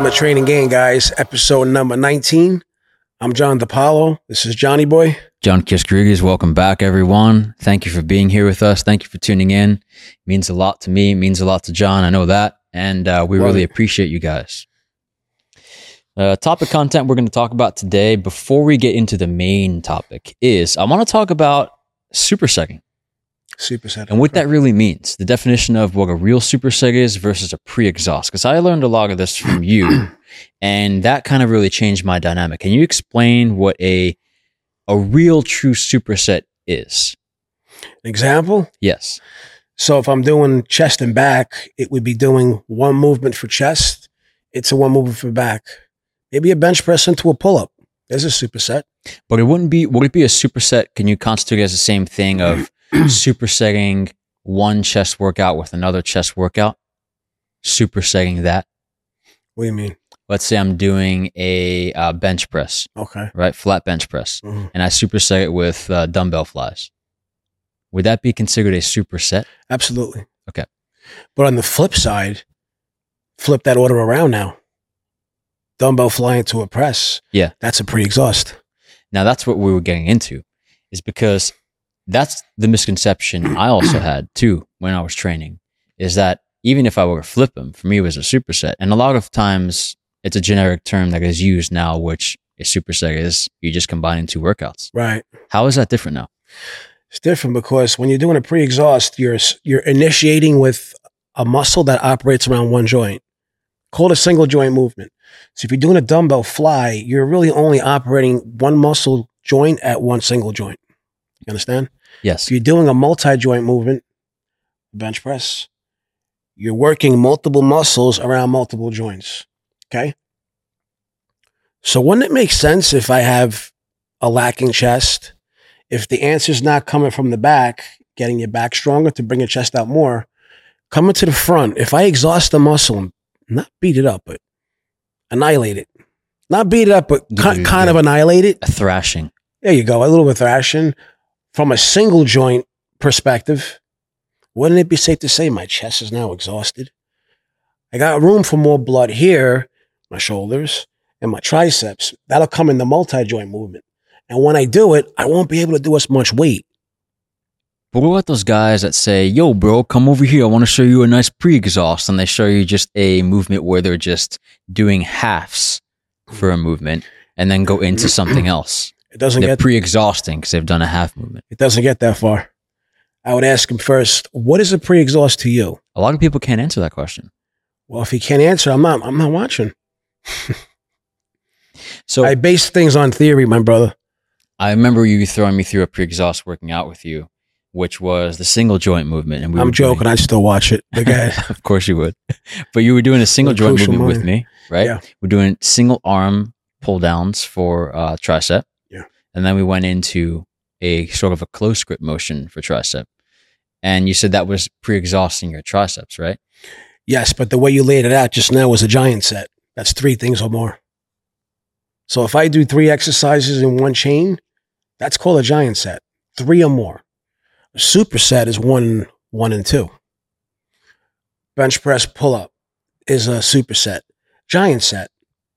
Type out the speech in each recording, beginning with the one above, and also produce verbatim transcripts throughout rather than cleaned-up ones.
Ultimate Training Game, guys. Episode number nineteen. I'm John DePaulo. This is Johnny Boy. John Kiskrigas. Welcome back, everyone. Thank you for being here with us. Thank you for tuning in. It means a lot to me. It means a lot to John. I know that. And uh, we Love really it. appreciate you guys. Uh, topic content we're going to talk about today, before we get into the main topic, is I want to talk about supersetting. Superset. And what that really means. The definition of what a real superset is versus a pre-exhaust. Because I learned a lot of this from you. And that kind of really changed my dynamic. Can you explain what a a real true superset is? An example? Yes. So if I'm doing chest and back, it would be doing one movement for chest. It's a one movement for back. Maybe a bench press into a pull-up. There's a superset. But it wouldn't be, would it be a superset? Can you constitute it as the same thing of supersetting one chest workout with another chest workout? Supersetting that? What do you mean? Let's say I'm doing a uh, bench press. Okay. Right? Flat bench press. Mm-hmm. And I superset it with uh, dumbbell flies. Would that be considered a superset? Absolutely. Okay. But on the flip side, flip that order around now. Dumbbell fly into a press. Yeah. That's a pre-exhaust. Now that's what we were getting into, is because that's the misconception I also had too when I was training, is that even if I were to flip them, for me it was a superset. And a lot of times it's a generic term that is used now, which a superset is you just combining two workouts. Right. How is that different now? It's different because when you're doing a pre-exhaust, you're you're initiating with a muscle that operates around one joint, called a single joint movement. So if you're doing a dumbbell fly, you're really only operating one muscle joint at one single joint. You understand? Yes. If you're doing a multi-joint movement, bench press, you're working multiple muscles around multiple joints. Okay? So wouldn't it make sense if I have a lacking chest, if the answer's not coming from the back, getting your back stronger to bring your chest out more, coming to the front, if I exhaust the muscle, not beat it up, but annihilate it. Not beat it up, but kind, kind of annihilate it. A thrashing. There you go. A little bit of thrashing. From a single joint perspective, wouldn't it be safe to say my chest is now exhausted? I got room for more blood here, my shoulders, and my triceps. That'll come in the multi-joint movement. And when I do it, I won't be able to do as much weight. But what about those guys that say, yo, bro, come over here. I want to show you a nice pre-exhaust. And they show you just a movement where they're just doing halves for a movement and then go into something else. It doesn't they're get pre-exhausting because they've done a half movement. It doesn't get that far. I would ask him first, what is a pre-exhaust to you? A lot of people can't answer that question. Well, if he can't answer, I'm not, I'm not watching. So I base things on theory, my brother. I remember you throwing me through a pre-exhaust working out with you, which was the single joint movement. And we I'm were joking. Doing, I'd still watch it. Of course you would. But you were doing a single joint movement moment. with me, right? Yeah. We're doing single arm pull downs for uh, tricep. Yeah. And then we went into a sort of a close grip motion for tricep. And you said that was pre-exhausting your triceps, right? Yes, but the way you laid it out just now was a giant set. That's three things or more. So if I do three exercises in one chain, that's called a giant set. Three or more. A superset is one, one and two. Bench press pull-up is a superset. Giant set.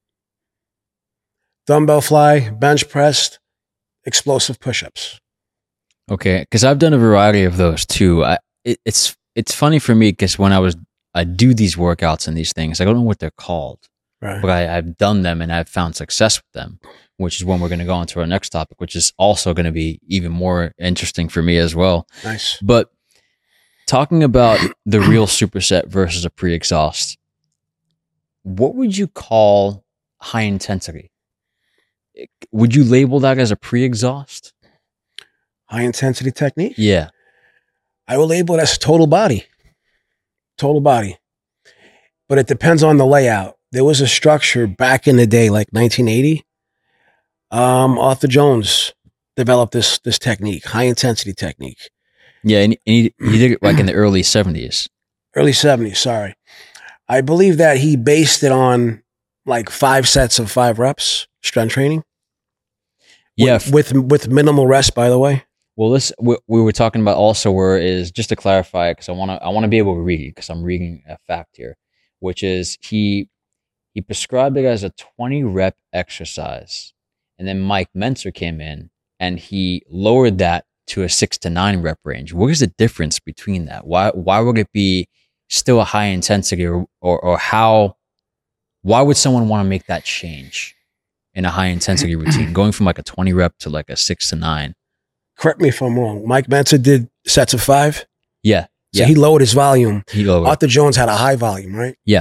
Dumbbell fly, bench press, explosive push-ups. Okay, because I've done a variety of those too. I, it, it's it's funny for me because when I was I do these workouts and these things, I don't know what they're called, right. But I, I've done them and I've found success with them, which is when we're going to go on to our next topic, which is also going to be even more interesting for me as well. Nice. But talking about the real superset versus a pre-exhaust, what would you call high intensity? Would you label that as a pre-exhaust? High intensity technique? Yeah. I will label it as total body. Total body. But it depends on the layout. There was a structure back in the day, like nineteen eighty. Um, Arthur Jones developed this this technique, high intensity technique. Yeah, and he, he did it like in the early seventies. Early seventies, sorry. I believe that he based it on like five sets of five reps, strength training. Yeah. With, with, with minimal rest, by the way. Well, this we, we were talking about also where is, just to clarify, because I want to I want to be able to read, because I'm reading a fact here, which is he He prescribed it as a twenty rep exercise. And then Mike Mentzer came in and he lowered that to a six to nine rep range. What is the difference between that? Why why would it be still a high intensity, or or, or how, why would someone want to make that change in a high intensity routine, going from like a twenty rep to like a six to nine? Correct me if I'm wrong. Mike Mentzer did sets of five. Yeah. So yeah. he lowered his volume. He lowered. Arthur Jones had a high volume, right? Yeah.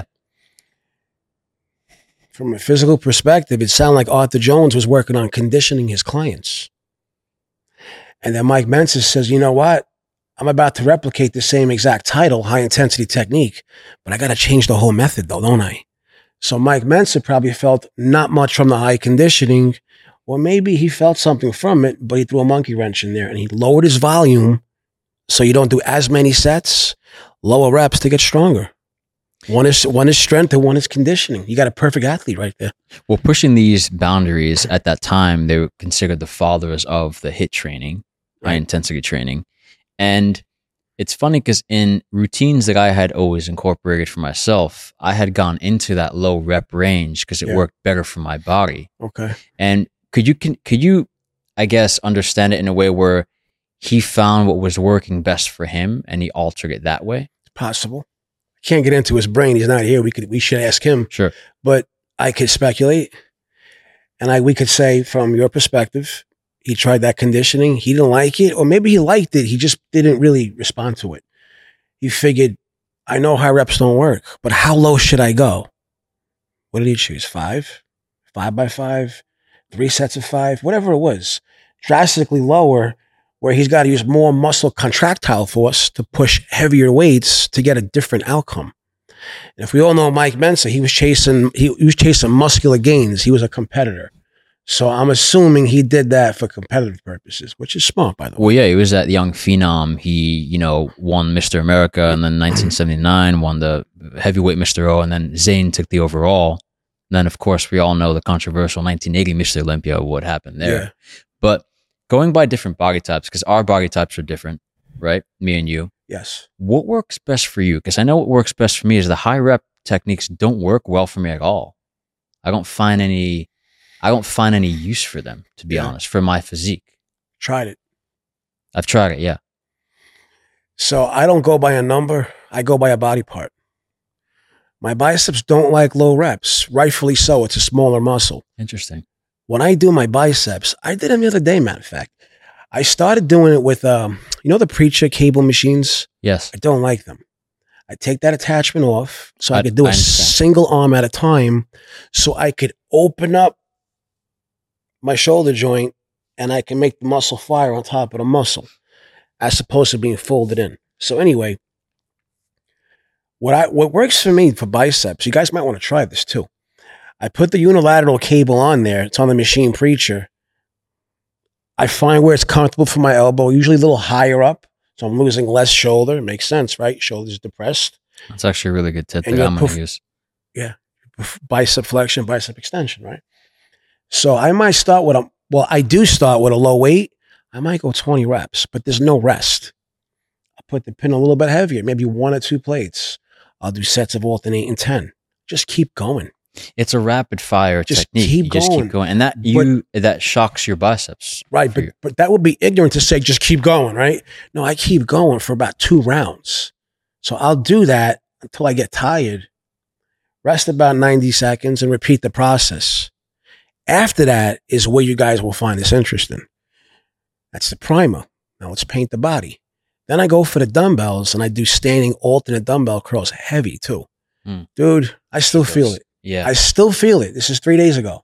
From a physical perspective, it sounded like Arthur Jones was working on conditioning his clients. And then Mike Mentzer says, you know what? I'm about to replicate the same exact title, high intensity technique, but I got to change the whole method though, don't I? So Mike Mentzer probably felt not much from the high conditioning, or maybe he felt something from it, but he threw a monkey wrench in there and he lowered his volume so you don't do as many sets, lower reps to get stronger. One is one is strength and one is conditioning. You got a perfect athlete right there. Well, pushing these boundaries at that time, they were considered the fathers of the HIIT training, right. High intensity training. And it's funny because in routines that I had always incorporated for myself, I had gone into that low rep range because it yeah. worked better for my body. Okay. And could you, can, could you, I guess, understand it in a way where he found what was working best for him and he altered it that way? It's possible. Can't get into his brain. He's not here. We could, we should ask him. Sure. But I could speculate, and I, we could say from your perspective, he tried that conditioning. He didn't like it, or maybe he liked it. He just didn't really respond to it. He figured, I know high reps don't work, but how low should I go? What did he choose? Five, five by five, three sets of five, whatever it was, drastically lower, where he's got to use more muscle contractile force to push heavier weights to get a different outcome. And if we all know Mike Mentzer, he was chasing he, he was chasing muscular gains. He was a competitor. So I'm assuming he did that for competitive purposes, which is smart, by the way. Well, yeah, he was that young phenom. He, you know, won Mister America, and then nineteen seventy-nine won the heavyweight Mister O, and then Zayn took the overall. And then, of course, we all know the controversial nineteen eighty Mister Olympia, what happened there. Yeah. But going by different body types, because our body types are different, right? Me and you. Yes. What works best for you? Because I know what works best for me is the high rep techniques don't work well for me at all. I don't find any, I don't find any use for them, to be yeah. honest, for my physique. Tried it. I've tried it, yeah. So I don't go by a number. I go by a body part. My biceps don't like low reps. Rightfully so. It's a smaller muscle. Interesting. When I do my biceps, I did them the other day, matter of fact. I started doing it with, um, you know, the Preacher cable machines? Yes. I don't like them. I take that attachment off so I, I could do I a single arm at a time, so I could open up my shoulder joint and I can make the muscle fire on top of the muscle as opposed to being folded in. So anyway, what I what works for me for biceps, you guys might want to try this too. I put the unilateral cable on there. It's on the machine Preacher. I find where it's comfortable for my elbow, usually a little higher up. So I'm losing less shoulder. It makes sense, right? Shoulder's depressed. That's actually a really good tip that I'm going to use. Yeah. Bicep flexion, bicep extension, right? So I might start with a, well, I do start with a low weight. I might go twenty reps, but there's no rest. I'll put the pin a little bit heavier, maybe one or two plates. I'll do sets of alternate and ten. Just keep going. It's a rapid fire just technique. Keep you going. just keep going. And that you but, that shocks your biceps. Right. But, but that would be ignorant to say, just keep going, right? No, I keep going for about two rounds. So I'll do that until I get tired, rest about ninety seconds and repeat the process. After that is where you guys will find this interesting. That's the primer. Now let's paint the body. Then I go for the dumbbells and I do standing alternate dumbbell curls, heavy too. Mm. Dude, I still feel it. Yeah. I still feel it. This is three days ago.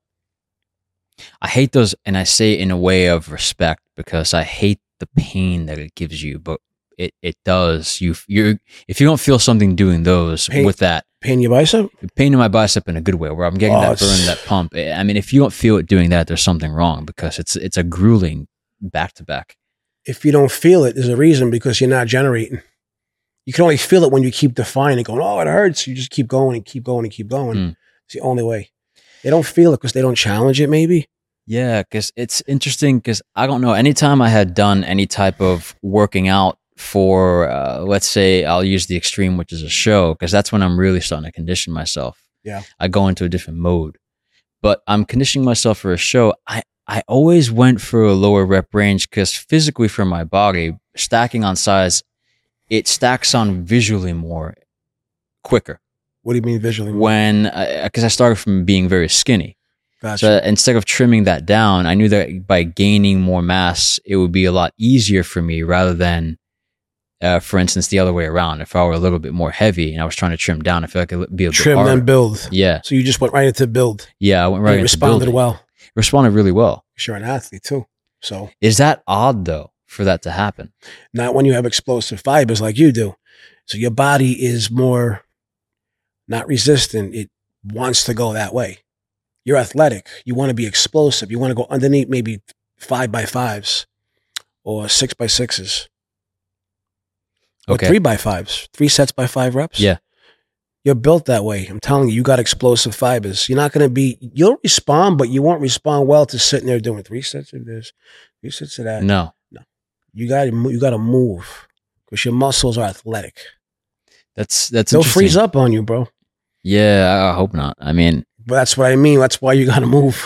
I hate those, and I say it in a way of respect because I hate the pain that it gives you, but it, it does. You you if you don't feel something doing those pain, with that. Pain your bicep? Pain in my bicep in a good way, where I'm getting oh, that burn, that pump. I mean, if you don't feel it doing that, there's something wrong because it's it's a grueling back-to-back. If you don't feel it, there's a reason, because you're not generating. You can only feel it when you keep defining it, going, oh, it hurts. You just keep going and keep going and keep going. Mm. It's the only way. They don't feel it because they don't challenge it, maybe. Yeah, because it's interesting because I don't know. Anytime I had done any type of working out for, uh, let's say I'll use the extreme, which is a show, because that's when I'm really starting to condition myself. Yeah. I go into a different mode. But I'm conditioning myself for a show. I, I always went for a lower rep range because physically for my body, stacking on size, it stacks on visually more quicker. What do you mean visually? When, because I, I started from being very skinny. Gotcha. So instead of trimming that down, I knew that by gaining more mass, it would be a lot easier for me rather than, uh, for instance, the other way around. If I were a little bit more heavy and I was trying to trim down, I feel like it would be a bit Trim harder. then build. Yeah. So you just went right into build. Yeah, I went right and into responded building. well. Responded really well. You're an athlete too. So is that odd though for that to happen? Not when you have explosive fibers like you do. So your body is more not resistant. It wants to go that way. You're athletic. You want to be explosive. You want to go underneath maybe five by fives or six by sixes. Or Okay. three by fives. Three sets by five reps. Yeah. You're built that way. I'm telling you, you got explosive fibers. You're not going to be, you'll respond, but you won't respond well to sitting there doing three sets of this, three sets of that. No. No. You got to you got to move because your muscles are athletic. That's, that's They'll interesting. freeze up on you, bro. Yeah, I hope not. I mean, but that's what I mean. That's why you got to move.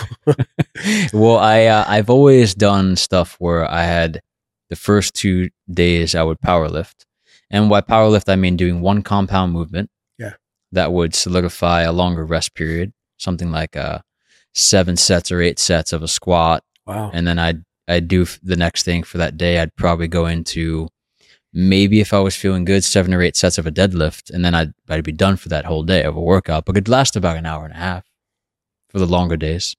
well, I, uh, I've always done stuff where I had the first two days I would power lift. And by power lift, I mean doing one compound movement. Yeah. That would solidify a longer rest period, something like uh, seven sets or eight sets of a squat. Wow. And then I'd, I'd do the next thing for that day. I'd probably go into maybe if I was feeling good, seven or eight sets of a deadlift. And then I'd, I'd be done for that whole day of a workout. But it'd last about an hour and a half for the longer days.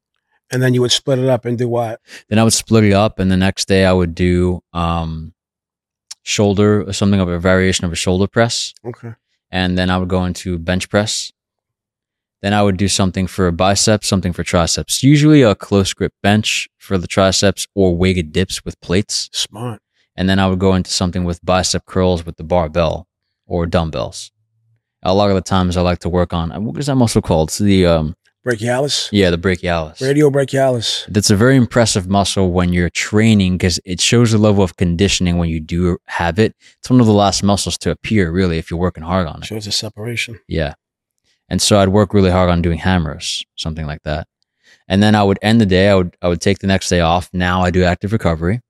And then you would split it up and do what? Then I would split it up. And the next day I would do um, shoulder, something of a variation of a shoulder press. Okay. And then I would go into bench press. Then I would do something for biceps, something for triceps. Usually a close grip bench for the triceps or weighted dips with plates. Smart. And then I would go into something with bicep curls with the barbell or dumbbells. A lot of the times I like to work on, what is that muscle called? It's the, um, brachialis? Yeah, the brachialis. Radial brachialis. That's a very impressive muscle when you're training because it shows a level of conditioning when you do have it. It's one of the last muscles to appear, really, if you're working hard on it. Shows a separation. Yeah. And so I'd work really hard on doing hammers, something like that. And then I would end the day. I would I would take the next day off. Now I do active recovery.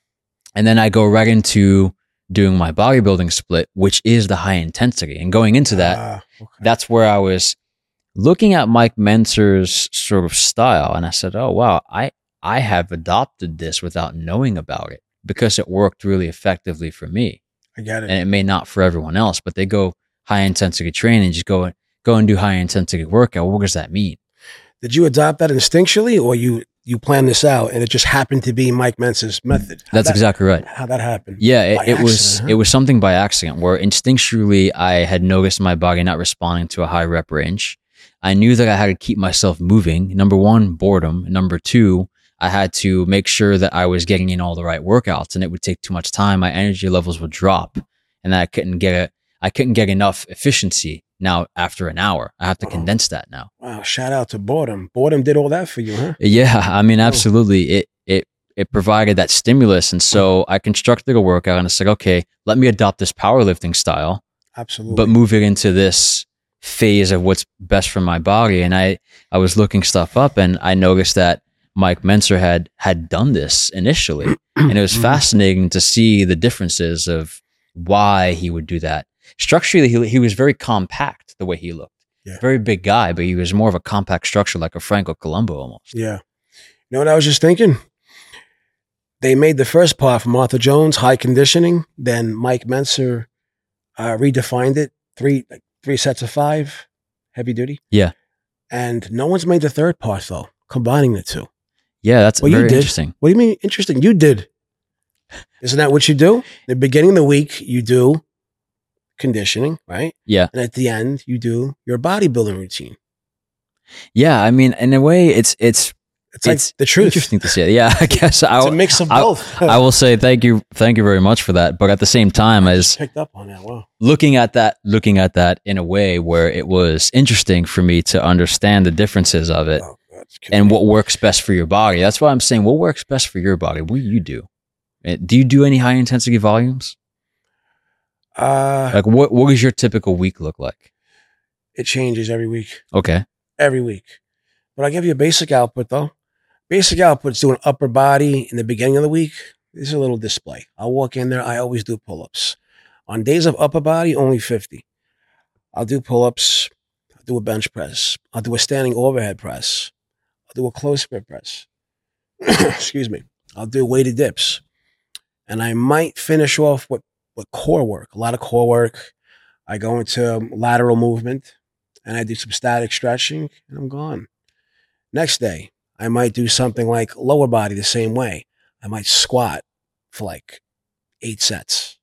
And then I go right into doing my bodybuilding split, which is the high intensity. And going into that, Ah, okay. that's where I was looking at Mike Mentzer's sort of style. And I said, oh, wow, I, I have adopted this without knowing about it because it worked really effectively for me. I get it. And it may not for everyone else, but they go high intensity training, just go, go and do high intensity workout. What does that mean? Did you adopt that instinctually or you, you planned this out and it just happened to be Mike Mentzer's method? How'd That's that, exactly right. How that happened? Yeah, it, By it was accident, huh? it was something by accident where instinctually I had noticed my body not responding to a high rep range. I knew that I had to keep myself moving. Number one, boredom. Number two, I had to make sure that I was getting in all the right workouts, and it would take too much time. My energy levels would drop, and I couldn't get a, I couldn't get enough efficiency. Now after an hour, I have to Oh. condense that now. Wow, shout out to boredom. Boredom did all that for you, huh? Yeah, I mean, absolutely. It it it provided that stimulus, and so I constructed a workout, and I said, okay, let me adopt this powerlifting style, Absolutely. but move it into this phase of what's best for my body. And I I was looking stuff up, and I noticed that Mike Mentzer had had done this initially, and it was fascinating to see the differences of why he would do that. Structurally, he he was very compact the way he looked. Yeah. Very big guy, but he was more of a compact structure, like a Franco Columbu almost. Yeah. You know what I was just thinking? They made the first part from Arthur Jones, high conditioning. Then Mike Mentzer uh, redefined it, three like three sets of five, heavy duty. Yeah. And no one's made the third part, though, combining the two. Yeah, that's Well, you very did. interesting. What do you mean interesting? You did. Isn't that what you do? The beginning of the week, you do conditioning, right? Yeah. And at the end, you do your bodybuilding routine. Yeah, I mean, in a way, it's it's It's like it's the truth. interesting to see it. Yeah, I guess It's I, a mix of I- both. I will say thank you, thank you very much for that. But at the same time, as picked up on that. Wow. looking at that, looking at that in a way where it was interesting for me to understand the differences of it Oh, that's and what works best for your body. That's why I'm saying, what works best for your body? What do you do? Uh, Do you do any high intensity volumes? Uh, Like, what what does your typical week look like? It changes every week. Okay. Every week. But I'll give you a basic output, though. Basic output's doing upper body in the beginning of the week. This is a little display. I'll walk in there. I always do pull-ups. On days of upper body, only fifty. I'll do pull-ups. I'll do a bench press. I'll do a standing overhead press. I'll do a close grip press. Excuse me. I'll do weighted dips. And I might finish off with, with core work, a lot of core work. I go into lateral movement and I do some static stretching and I'm gone. Next day, I might do something like lower body the same way. I might squat for like eight sets.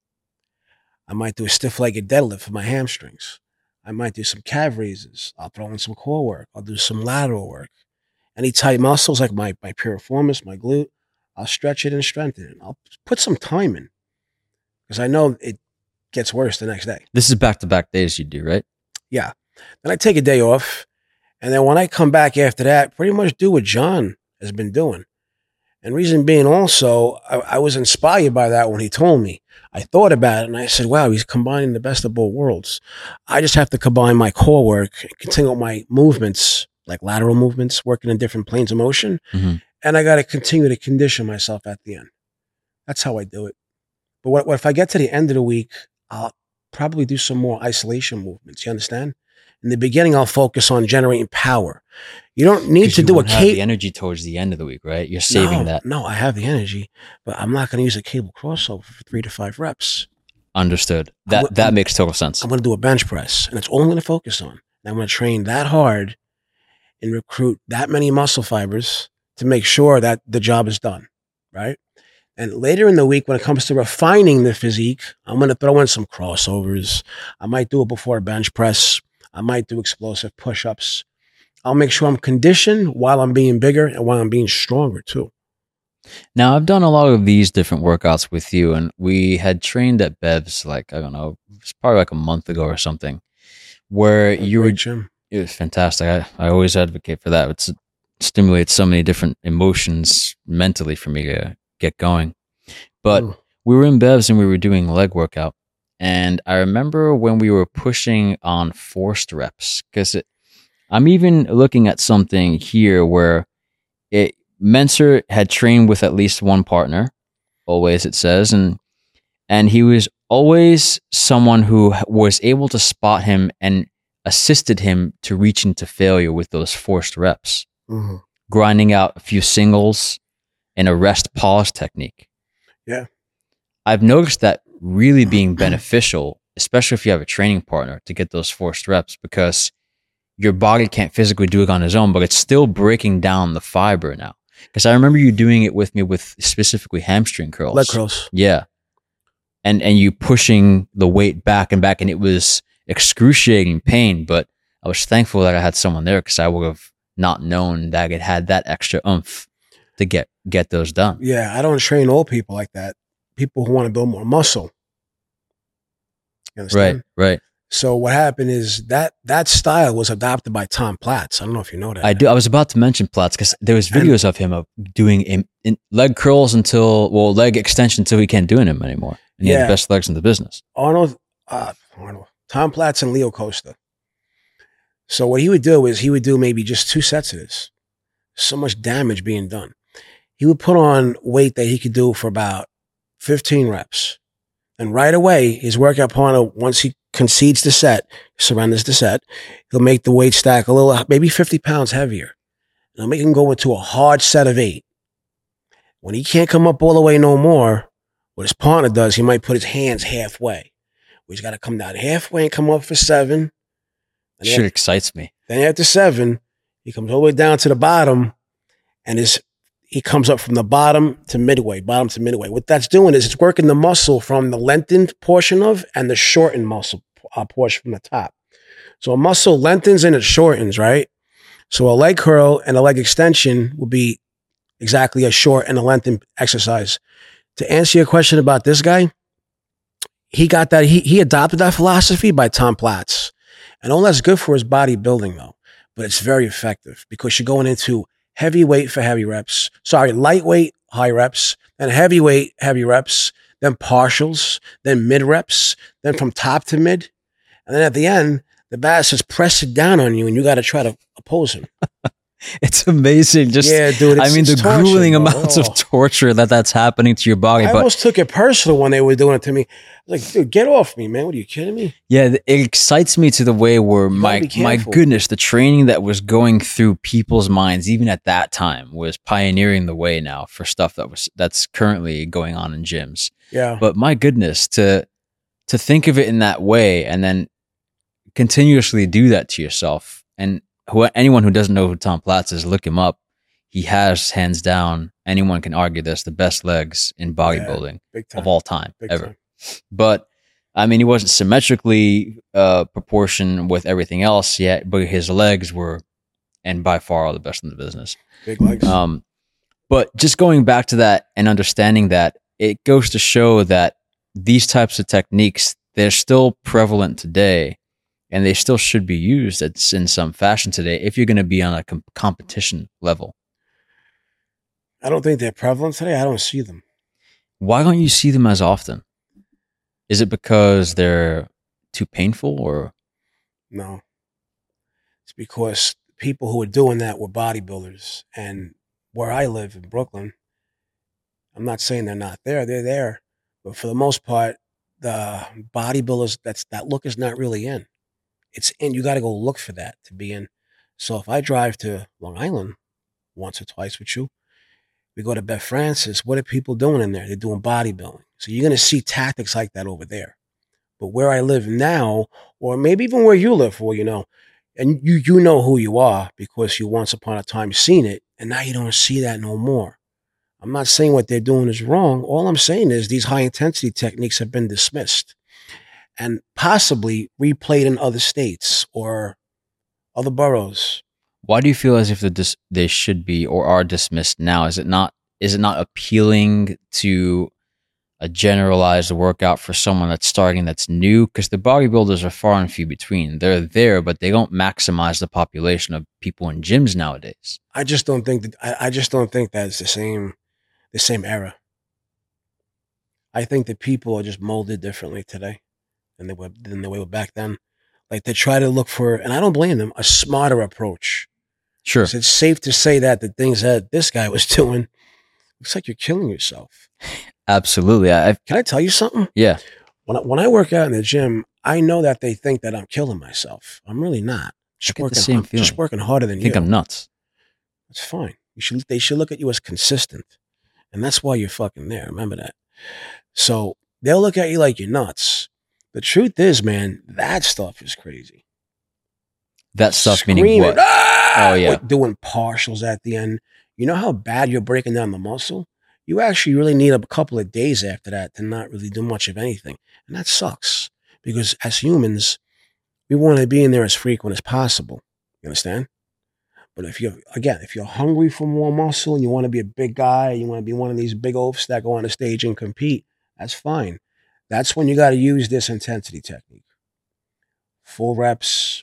I might do a stiff-legged deadlift for my hamstrings. I might do some calf raises. I'll throw in some core work. I'll do some lateral work. Any tight muscles like my, my piriformis, my glute, I'll stretch it and strengthen it. I'll put some time in because I know it gets worse the next day. This is back-to-back days you do, right? Yeah. Then I take a day off. And then when I come back after that, pretty much do what John has been doing. And reason being also, I, I was inspired by that when he told me. I thought about it and I said, wow, he's combining the best of both worlds. I just have to combine my core work, continue my movements, like lateral movements, working in different planes of motion. Mm-hmm. And I got to continue to condition myself at the end. That's how I do it. But what, what if I get to the end of the week, I'll probably do some more isolation movements. You understand? In the beginning, I'll focus on generating power. You don't need to you do a won't have cable. the energy towards the end of the week, right? You're saving no, that. No, I have the energy, but I'm not going to use a cable crossover for three to five reps. Understood. That I'm, that I'm, makes total sense. I'm going to do a bench press, and that's all I'm going to focus on. And I'm going to train that hard and recruit that many muscle fibers to make sure that the job is done, right? And later in the week, when it comes to refining the physique, I'm going to throw in some crossovers. I might do it before a bench press. I might do explosive push-ups. I'll make sure I'm conditioned while I'm being bigger and while I'm being stronger too. Now, I've done a lot of these different workouts with you, and we had trained at Bev's, like, I don't know, it's probably like a month ago or something, where you were, gym. It was fantastic. I, I always advocate for that. It's, it stimulates so many different emotions mentally for me to get going. But Ooh. We were in Bev's and we were doing leg workout. And I remember when we were pushing on forced reps, because I'm even looking at something here where it Menser had trained with at least one partner, always it says, and and he was always someone who was able to spot him and assisted him to reach into failure with those forced reps, mm-hmm. grinding out a few singles and a rest pause technique. Yeah. I've noticed that really being beneficial, especially if you have a training partner, to get those forced reps, because your body can't physically do it on its own, but it's still breaking down the fiber now. Because I remember you doing it with me with specifically hamstring curls. Leg curls. Yeah. And and you pushing the weight back and back, and it was excruciating pain, but I was thankful that I had someone there, because I would have not known that it had that extra oomph to get get those done. Yeah, I don't train old people like that. People who want to build more muscle. You understand? Right, right. So what happened is that that style was adopted by Tom Platz. I don't know if you know that. I do. I was about to mention Platz because there was videos and, of him of doing in, in leg curls until, well, leg extension until he can't do them anymore. And he yeah. had the best legs in the business. Arnold, uh, Arnold, Tom Platz and Leo Costa. So what he would do is he would do maybe just two sets of this. So much damage being done. He would put on weight that he could do for about fifteen reps. And right away, his workout partner, once he concedes the set, surrenders the set, he'll make the weight stack a little, maybe fifty pounds heavier. And he'll make him go into a hard set of eight. When he can't come up all the way no more, what his partner does, he might put his hands halfway. He's got to come down halfway and come up for seven. Shit after, excites me. Then after seven, he comes all the way down to the bottom, and his he comes up from the bottom to midway, bottom to midway. What that's doing is it's working the muscle from the lengthened portion of and the shortened muscle uh, portion from the top. So a muscle lengthens and it shortens, right? So a leg curl and a leg extension will be exactly a short and a lengthened exercise. To answer your question about this guy, he got that, he, he adopted that philosophy by Tom Platz. And all that's good for his bodybuilding though, but it's very effective because you're going into heavy weight for heavy reps. Sorry, lightweight, high reps, then heavyweight, heavy reps, then partials, then mid reps, then from top to mid. And then at the end, the the bastard's pressing down on you, and you got to try to oppose him. It's amazing. Just yeah, dude. It's, I mean, the torture, grueling bro. amounts oh. of torture that that's happening to your body. I but almost took it personal when they were doing it to me. I was like, dude, get off me, man. What are you kidding me? Yeah, it excites me to the way where my my goodness, the training that was going through people's minds, even at that time, was pioneering the way now for stuff that was that's currently going on in gyms. Yeah. But my goodness, to to think of it in that way and then continuously do that to yourself. And who anyone who doesn't know who Tom Platz is, look him up. He has, hands down, anyone can argue this, the best legs in bodybuilding yeah, of all time, big ever. Time. But I mean, he wasn't symmetrically uh, proportioned with everything else yet, but his legs were, and by far, all the best in the business. Big legs. Um, but just going back to that and understanding that, it goes to show that these types of techniques, they're still prevalent today, and they still should be used in some fashion today if you're going to be on a com- competition level. I don't think they're prevalent today. I don't see them. Why don't you see them as often? Is it because they're too painful, or? No. It's because people who were doing that were bodybuilders. And where I live in Brooklyn, I'm not saying they're not there. They're there. But for the most part, the bodybuilders, that's that look is not really in. It's in. You got to go look for that to be in. So if I drive to Long Island once or twice with you, we go to Beth Francis, what are people doing in there? They're doing bodybuilding. So you're going to see tactics like that over there. But where I live now, or maybe even where you live, for you know, and you you know who you are because you once upon a time seen it, and now you don't see that no more. I'm not saying what they're doing is wrong. All I'm saying is these high-intensity techniques have been dismissed and possibly replayed in other states or other boroughs. Why do you feel as if the dis- they should be or are dismissed now? Is it not? Is it not appealing to a generalized workout for someone that's starting, that's new? Because the bodybuilders are far and few between. They're there, but they don't maximize the population of people in gyms nowadays. I just don't think that. I, I just don't think that's the same, the same era. I think that people are just molded differently today than they were than they were back then. Like they try to look for, and I don't blame them, a smarter approach. Sure. It's safe to say that the things that this guy was doing, looks like you're killing yourself. Absolutely. I, I've, Can I tell you something? Yeah. When I, when I work out in the gym, I know that they think that I'm killing myself. I'm really not. Just I get working, the same I'm feeling. Just working harder than I think you. I'm nuts. That's fine. You should. They should look at you as consistent, and that's why you're fucking there. Remember that. So they'll look at you like you're nuts. The truth is, man, that stuff is crazy. That stuff Screaming, meaning what? Ah! Oh, yeah. Like doing partials at the end. You know how bad you're breaking down the muscle? You actually really need a couple of days after that to not really do much of anything. And that sucks because as humans, we want to be in there as frequent as possible. You understand? But if you're, again, if you're hungry for more muscle and you want to be a big guy, you want to be one of these big oafs that go on the stage and compete, that's fine. That's when you got to use this intensity technique. Full reps,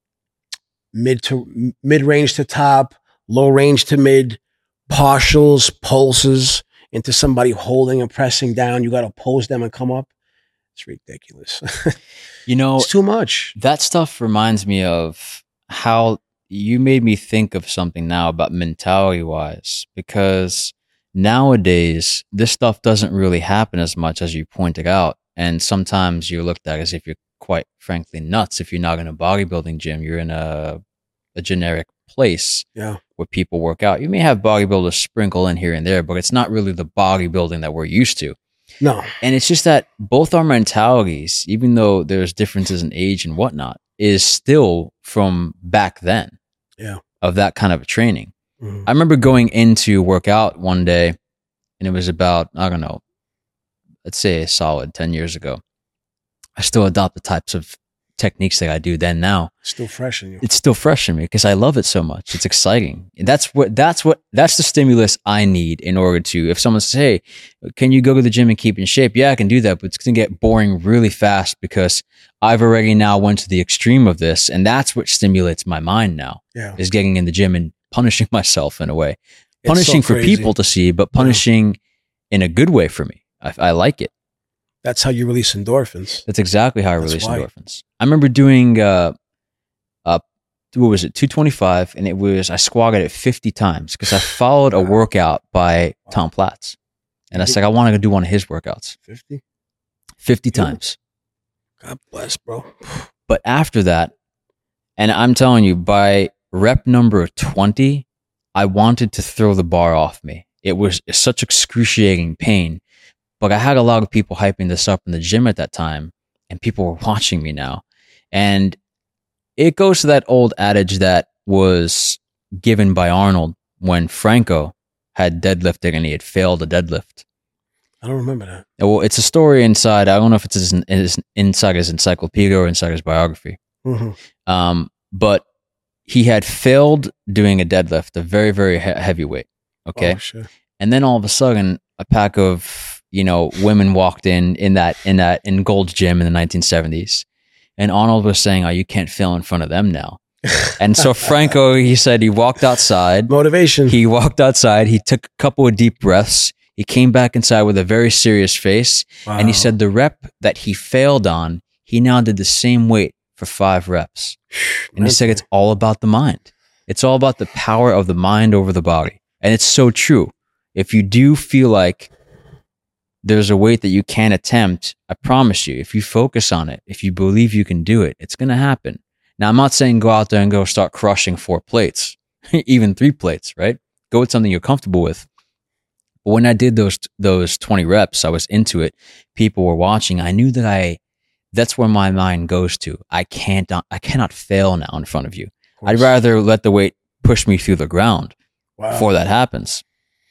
mid to mid range to top, low range to mid, partials, pulses into somebody holding and pressing down. You got to pose them and come up. It's ridiculous. You know, it's too much. That stuff reminds me of how you made me think of something now about mentality wise, because nowadays this stuff doesn't really happen as much as you pointed out. And sometimes you're looked at as if you're quite frankly nuts. If you're not in a bodybuilding gym, you're in a, a generic place yeah. where people work out. You may have bodybuilders sprinkle in here and there, but it's not really the bodybuilding that we're used to. No. And it's just that both our mentalities, even though there's differences in age and whatnot, is still from back then. Yeah. Of that kind of a training. Mm-hmm. I remember going into work out one day, and it was about, I don't know, let's say a solid ten years ago. I still adopt the types of techniques that I do then now. Still fresh in you. It's still fresh in me because I love it so much. It's exciting. And that's what, that's what, that's the stimulus I need in order to, if someone says, hey, can you go to the gym and keep in shape? Yeah, I can do that, but it's going to get boring really fast because I've already now went to the extreme of this. And that's what stimulates my mind now, yeah. is getting in the gym and punishing myself in a way. It's Punishing so for crazy. people to see, but punishing yeah. in a good way for me. I, I like it. That's how you release endorphins. That's exactly how I That's release why. endorphins. I remember doing uh, what was it, two twenty-five, and it was, I squatted it fifty times because I followed a workout by Tom Platz. And I said, I want to go do one of his workouts. fifty? fifty times. God bless, bro. But after that, and I'm telling you, by rep number twenty, I wanted to throw the bar off me. It was such excruciating pain. But I had a lot of people hyping this up in the gym at that time, and people were watching me now. And it goes to that old adage that was given by Arnold when Franco had deadlifted and he had failed a deadlift. I don't remember that. Well, it's a story inside. I don't know if it's his, his, inside his encyclopedia or inside his biography. Mm-hmm. Um, but he had failed doing a deadlift, a very, very he- heavy weight. Okay. Oh, sure. And then all of a sudden, a pack of, you know, women walked in, in that, in that, in Gold's Gym in the nineteen seventies. And Arnold was saying, oh, you can't fail in front of them now. And so Franco, he said he walked outside. Motivation. He walked outside. He took a couple of deep breaths. He came back inside with a very serious face. Wow. And he said the rep that he failed on, he now did the same weight for five reps. And he said it's all about the mind. It's all about the power of the mind over the body. And it's so true. If you do feel like there's a weight that you can't attempt, I promise you, if you focus on it, if you believe you can do it, it's going to happen. Now, I'm not saying go out there and go start crushing four plates, even three plates, right? Go with something you're comfortable with. But when I did those those twenty reps, I was into it. People were watching. I knew that I, that's where my mind goes to. I can't, I cannot fail now in front of you. I'd rather let the weight push me through the ground wow. before that happens.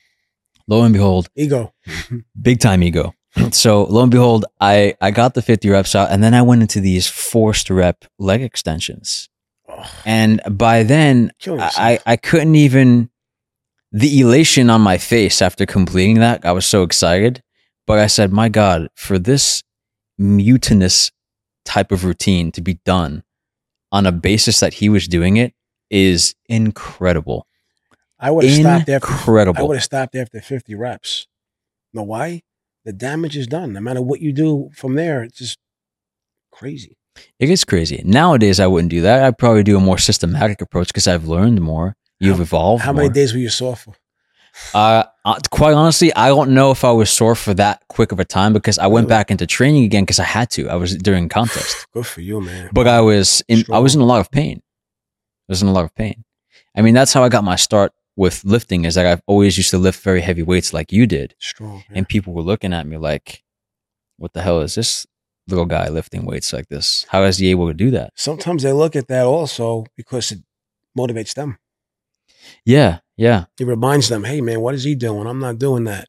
Lo and behold, ego, big time ego. So lo and behold, I, I got the fifty reps out, and then I went into these forced rep leg extensions. oh. And by then I, I couldn't even, the elation on my face after completing that, I was so excited, but I said, my God, for this mutinous type of routine to be done on a basis that he was doing it is incredible. I would have stopped after. Incredible. I would have stopped after fifty reps. Know why? The damage is done. No matter what you do from there, it's just crazy. It gets crazy. Nowadays, I wouldn't do that. I'd probably do a more systematic approach because I've learned more. You've how, evolved How more. many days were you sore for? Uh, uh, quite honestly, I don't know if I was sore for that quick of a time because I went Really? back into training again because I had to. I was during contest. Good for you, man. But I was in, Strong. I was in a lot of pain. I was in a lot of pain. I mean, that's how I got my start with lifting, is that I've always used to lift very heavy weights like you did. Strong. Man. And people were looking at me like, what the hell is this little guy lifting weights like this? How is he able to do that? Sometimes they look at that also because it motivates them. Yeah, yeah. It reminds them, hey, man, what is he doing? I'm not doing that.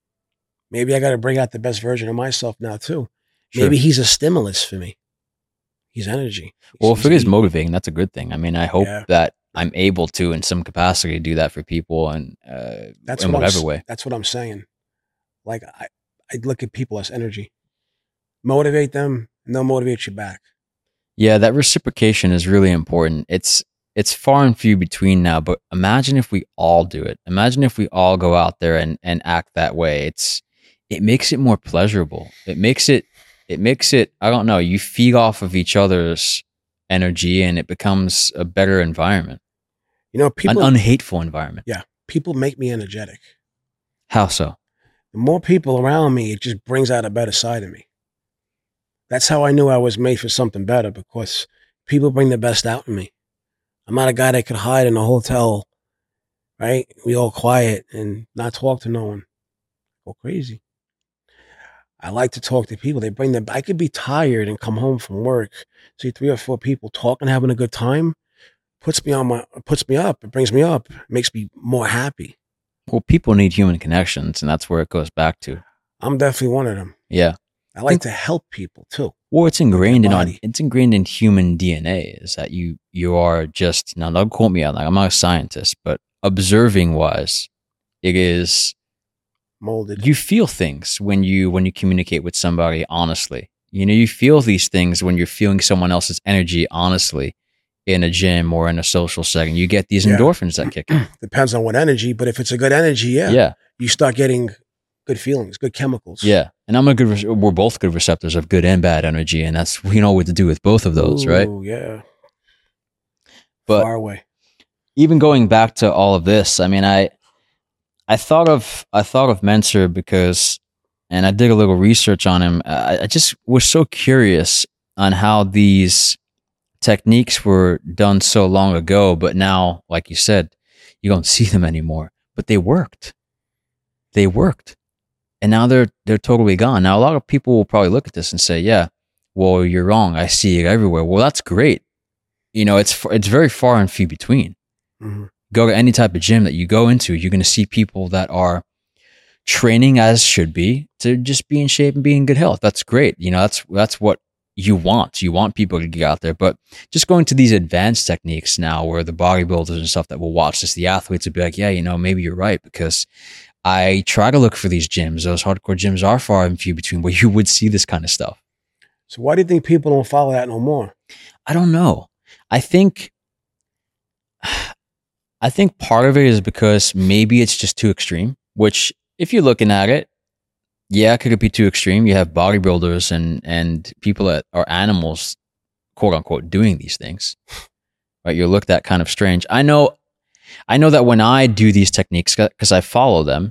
Maybe I got to bring out the best version of myself now, too. Sure. Maybe he's a stimulus for me. He's energy. He's, Well, if it he's is heat. motivating, that's a good thing. I mean, I hope Yeah. that I'm able to, in some capacity, do that for people and uh, That's in what whatever I'm, way. That's what I'm saying. Like, I, I look at people as energy. Motivate them, and they'll motivate you back. Yeah, that reciprocation is really important. It's it's far and few between now, but imagine if we all do it. Imagine if we all go out there and, and act that way. It's it makes it more pleasurable. It makes it it makes it, I don't know, you feed off of each other's energy and it becomes a better environment. You know, people, An unhateful environment. yeah, people make me energetic. How so? The more people around me, it just brings out a better side of me. That's how I knew I was made for something better, because people bring the best out in me. I'm not a guy that could hide in a hotel, right? We all quiet and not talk to no one. Go crazy. I like to talk to people. They bring them. I could be tired and come home from work, see three or four people talking, having a good time. Puts me on my, puts me up. It brings me up. It makes me more happy. Well, people need human connections, and that's where it goes back to. I'm definitely one of them. Yeah. I like to help people too. Well, it's ingrained in our, body. it's ingrained in human D N A, is that you you are just, now don't quote me on that, I'm not a scientist, but observing wise, it is, Molded. you feel things when you when you communicate with somebody honestly. You know, you feel these things when you're feeling someone else's energy honestly in a gym or in a social setting. You get these Yeah. endorphins that kick in. Depends on what energy, but if it's a good energy, yeah, Yeah, you start getting good feelings, good chemicals. yeah. And I'm a good, re- we're both good receptors of good and bad energy, and that's, we know what to do with both of those, right? Ooh, yeah. But far away. Even going back to all of this, I mean, I I thought of I thought of Mensur because, and I did a little research on him. I, I just was so curious on how these techniques were done so long ago, but now, like you said, you don't see them anymore. But they worked. They worked. And now they're they're totally gone. Now a lot of people will probably look at this and say, "Yeah, well, you're wrong. I see it everywhere." Well, that's great. You know, it's it's very far and few between. Mm-hmm. Go to any type of gym that you go into, you're going to see people that are training as should be to just be in shape and be in good health. That's great. You know, that's that's what you want. You want people to get out there. But just going to these advanced techniques now where the bodybuilders and stuff that will watch this, the athletes will be like, yeah, you know, maybe you're right, because I try to look for these gyms. Those hardcore gyms are far and few between where you would see this kind of stuff. So why do you think people don't follow that no more? I don't know. I think, I think part of it is because maybe it's just too extreme, which if you're looking at it, yeah, could it be too extreme? You have bodybuilders and, and people that are animals, quote unquote, doing these things, right? You're looked at kind of strange. I know, I know that when I do these techniques, because I follow them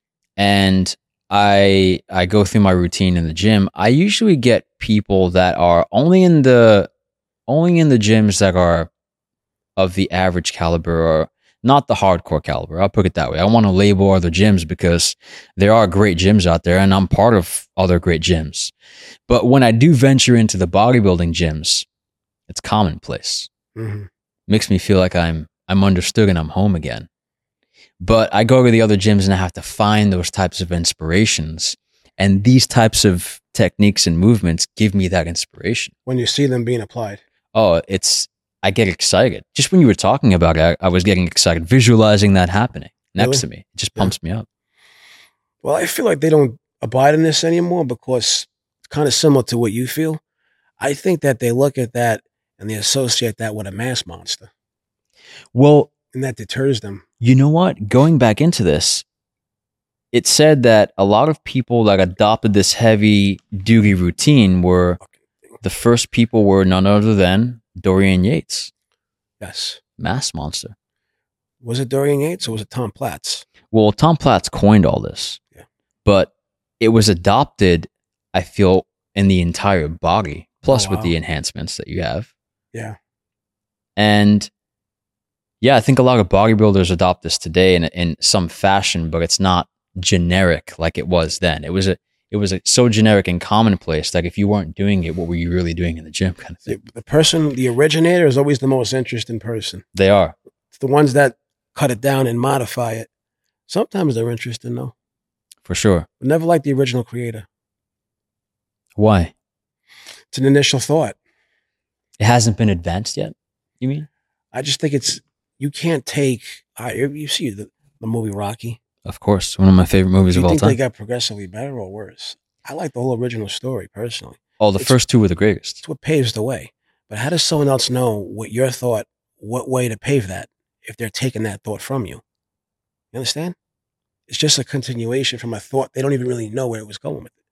and I, I go through my routine in the gym, I usually get people that are only in the, only in the gyms that are of the average caliber or not the hardcore caliber. I'll put it that way. I want to label other gyms because there are great gyms out there and I'm part of other great gyms. But when I do venture into the bodybuilding gyms, it's commonplace. Mm-hmm. Makes me feel like I'm I'm understood and I'm home again. But I go to the other gyms and I have to find those types of inspirations. And these types of techniques and movements give me that inspiration. When you see them being applied. Oh, it's I get excited. Just when you were talking about it, I, I was getting excited, visualizing that happening next Really? to me. It just pumps yeah. me up. Well, I feel like they don't abide in this anymore because it's kind of similar to what you feel. I think that they look at that and they associate that with a mass monster. Well, and that deters them. You know what? Going back into this, it said that a lot of people that adopted this heavy duty routine were the first people were none other than Dorian Yates. Yes. Mass monster. Was it Dorian Yates or was it Tom Platz? Well, Tom Platz coined all this. Yeah. But it was adopted, I feel, in the entire body, plus oh, wow. with the enhancements that you have. Yeah. And yeah, I think a lot of bodybuilders adopt this today in in some fashion, but it's not generic like it was then. It was a it was a, so generic and commonplace that if you weren't doing it, what were you really doing in the gym? Kind of thing. The, the person, the originator, is always the most interesting person. They are. It's the ones that cut it down and modify it. Sometimes they're interesting, though. For sure. But never like the original creator. Why? It's an initial thought. It hasn't been advanced yet, you mean? I just think it's, you can't take, uh, you see the, the movie Rocky. Of course, one of my favorite movies Do you of all think time. they got progressively better or worse? I like the whole original story, personally. Oh, the it's, first two were the greatest. It's what paves the way. But how does someone else know what your thought, what way to pave that, if they're taking that thought from you? You understand? It's just a continuation from a thought. They don't even really know where it was going with it.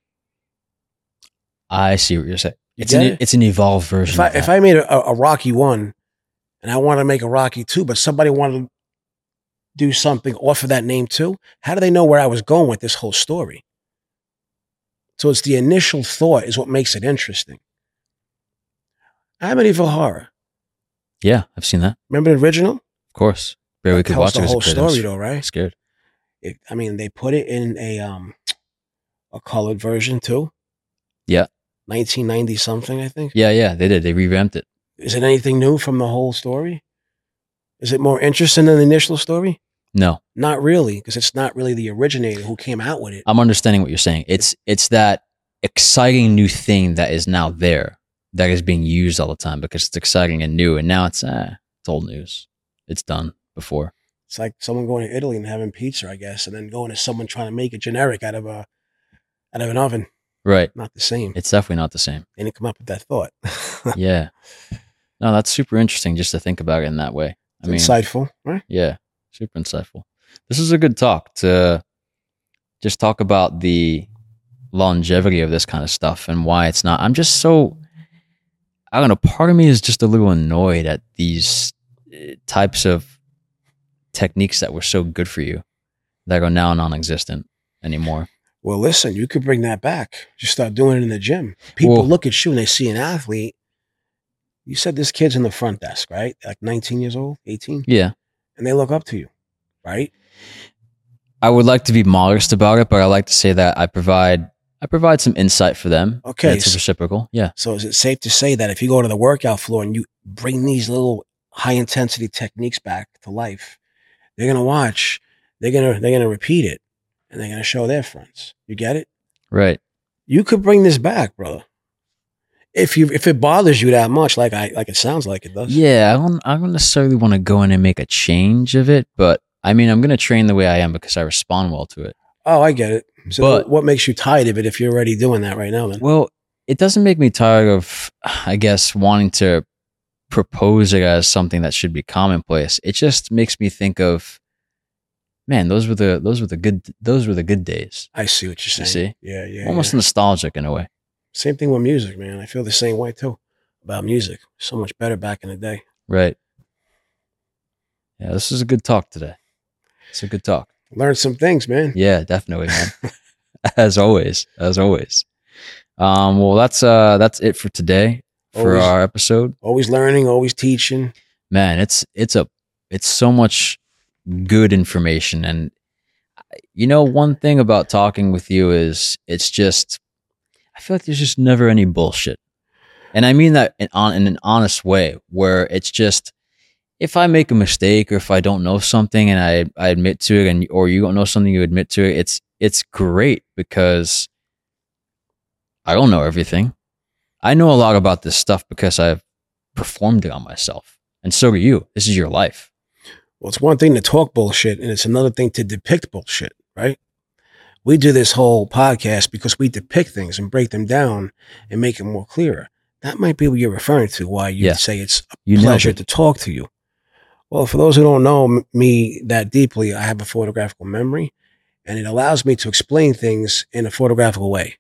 I see what you're saying. You it's an it? it's an evolved version. If I, of that. if I made a, a Rocky one and I want to make a Rocky two, but somebody wanted to do something off of that name too, how do they know where I was going with this whole story? So it's the initial thought is what makes it interesting. Amityville Horror. Yeah, I've seen that. Remember the original? Of course. Barely could watch the it whole story though, right? Scared. It, I mean, they put it in a um a colored version too. Yeah. nineteen ninety something, I think. Yeah, yeah, they did. They revamped it. Is it anything new from the whole story? Is it more interesting than the initial story? No. Not really, because it's not really the originator who came out with it. I'm understanding what you're saying. It's it's that exciting new thing that is now there that is being used all the time because it's exciting and new, and now it's uh, it's old news. It's done before. It's like someone going to Italy and having pizza, I guess, and then going to someone trying to make it generic out of a out of an oven. Right. Not the same. It's definitely not the same. They didn't come up with that thought. Yeah. No, that's super interesting just to think about it in that way. I It's mean, insightful, right? Yeah, super insightful. This is a good talk to just talk about the longevity of this kind of stuff and why it's not. I'm just so, I don't know, part of me is just a little annoyed at these types of techniques that were so good for you that are now non-existent anymore. Well, listen, you could bring that back. Just start doing it in the gym. People Well, look at you and they see an athlete. You said this kid's in the front desk, right? Like nineteen years old, eighteen? yeah. And they look up to you, right? I would like to be modest about it, but I like to say that I provide I provide some insight for them. Okay. It's reciprocal. Yeah. So is it safe to say that if you go to the workout floor and you bring these little high intensity techniques back to life, they're gonna watch, they're gonna they're gonna repeat it, and they're gonna show their friends. You get it? Right. You could bring this back, brother. If you if it bothers you that much, like I like it sounds like it does. Yeah, I don't I don't necessarily want to go in and make a change of it, but I mean I'm gonna train the way I am because I respond well to it. Oh, I get it. So But- what makes you tired of it if you're already doing that right now then? Well, it doesn't make me tired of, I guess, wanting to propose it as something that should be commonplace. It just makes me think of, man, those were the those were the good those were the good days. I see what you're You saying. see? Yeah, yeah. Almost yeah. nostalgic in a way. Same thing with music, man. I feel the same way too about music. So much better back in the day. Right. Yeah, this is a good talk today. It's a good talk. Learn some things, man. Yeah, definitely, man. As always, as always. Um, well, that's uh, that's it for today for Always- our episode. Always learning, always teaching. Man, it's it's a it's so much good information, and you know, one thing about talking with you is it's just I feel like there's just never any bullshit, and I mean that in on in an honest way, where it's just if I make a mistake or if I don't know something and I I admit to it, and or you don't know something, you admit to it. It's it's great because I don't know everything. I know a lot about this stuff because I've performed it on myself. And so do you. This is your life. Well, it's one thing to talk bullshit, and it's another thing to depict bullshit, right? We do this whole podcast because we depict things and break them down and make it more clearer. That might be what you're referring to, why you Yeah. say it's a You nailed pleasure it. to talk to you. Well, for those who don't know m- me that deeply, I have a photographical memory, and it allows me to explain things in a photographical way.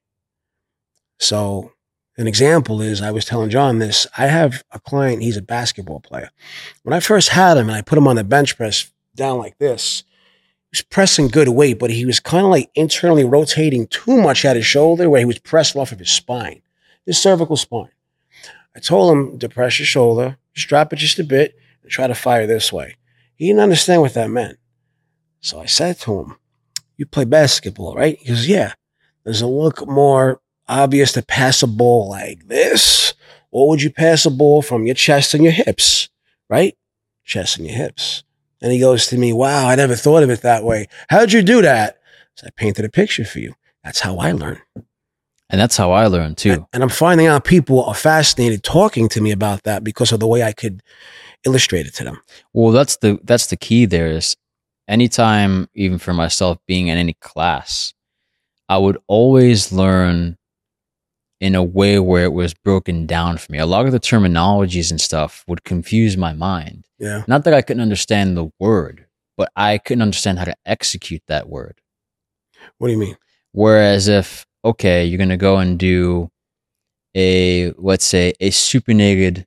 So an example is, I was telling John this, I have a client, he's a basketball player. When I first had him and I put him on the bench press down like this, he was pressing good weight, but he was kind of like internally rotating too much at his shoulder where he was pressed off of his spine, his cervical spine. I told him, depress your shoulder, strap it just a bit, and try to fire this way. He didn't understand what that meant. So I said to him, you play basketball, right? He goes, yeah. Does it look more obvious to pass a ball like this? Or would you pass a ball from your chest and your hips, right? Chest and your hips. And he goes to me, wow, I never thought of it that way. How'd you do that? So I painted a picture for you. That's how I learn. And that's how I learned too. And I'm finding out people are fascinated talking to me about that because of the way I could illustrate it to them. Well, that's the that's the key there is anytime, even for myself being in any class, I would always learn in a way where it was broken down for me. A lot of the terminologies and stuff would confuse my mind. Yeah. Not that I couldn't understand the word, but I couldn't understand how to execute that word. What do you mean? Whereas if, okay, you're going to go and do a, let's say, a supinated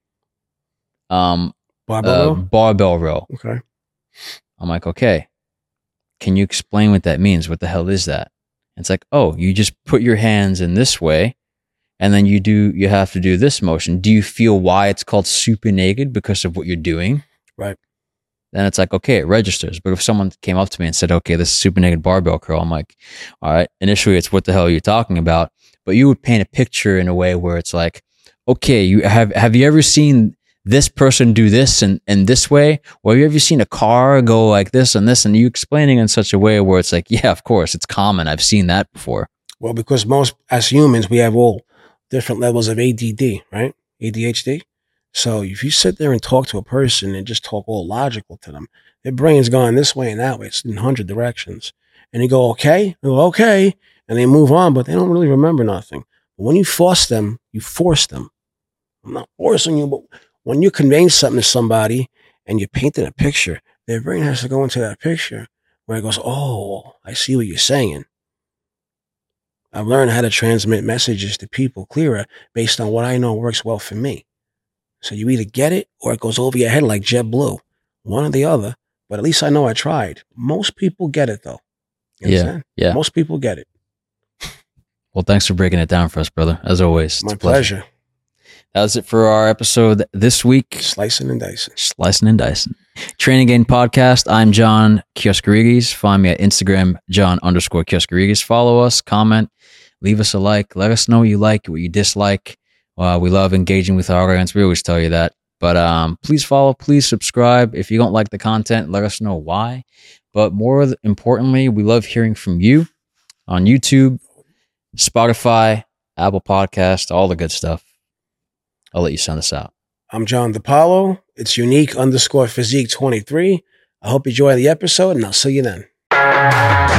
um, Barbell uh, row? barbell row. Okay. I'm like, okay, can you explain what that means? What the hell is that? It's like, oh, you just put your hands in this way and then you do, you have to do this motion. Do you feel why it's called supinated because of what you're doing? Right. Then it's like, okay, it registers. But if someone came up to me and said, okay, this is supinated barbell curl, I'm like, all right, initially it's what the hell are you talking about? But you would paint a picture in a way where it's like, okay, you have, have you ever seen this person do this and, and this way? Or have you ever seen a car go like this and this? And you explaining in such a way where it's like, yeah, of course, it's common. I've seen that before. Well, because most, as humans, we have all different levels of A D D, right? A D H D. So if you sit there and talk to a person and just talk all logical to them, their brain's going this way and that way. It's in a hundred directions. And you go, okay, they go, okay. And they move on, but they don't really remember nothing. But when you force them, you force them. I'm not forcing you, but when you're conveying something to somebody and you're painting a picture, their brain has to go into that picture where it goes, oh, I see what you're saying. I've learned how to transmit messages to people clearer based on what I know works well for me. So you either get it or it goes over your head like JetBlue. one or the other, but at least I know I tried. Most people get it, though. You Yeah, understand? yeah. Most people get it. Well, thanks for breaking it down for us, brother. As always. It's My a pleasure. pleasure. That was it for our episode this week. Slicing and dicing. Slicing and dicing. Training Gain Podcast. I'm John Kioskarides. Find me at Instagram, John underscore Kioskarides. Follow us, comment, leave us a like. Let us know what you like, what you dislike. Uh, we love engaging with our audience. We always tell you that. But um, please follow, please subscribe. If you don't like the content, let us know why. But more importantly, we love hearing from you on YouTube, Spotify, Apple Podcast, all the good stuff. I'll let you send us out. I'm John DePaulo. It's unique underscore physique twenty-three. I hope you enjoy the episode, and I'll see you then.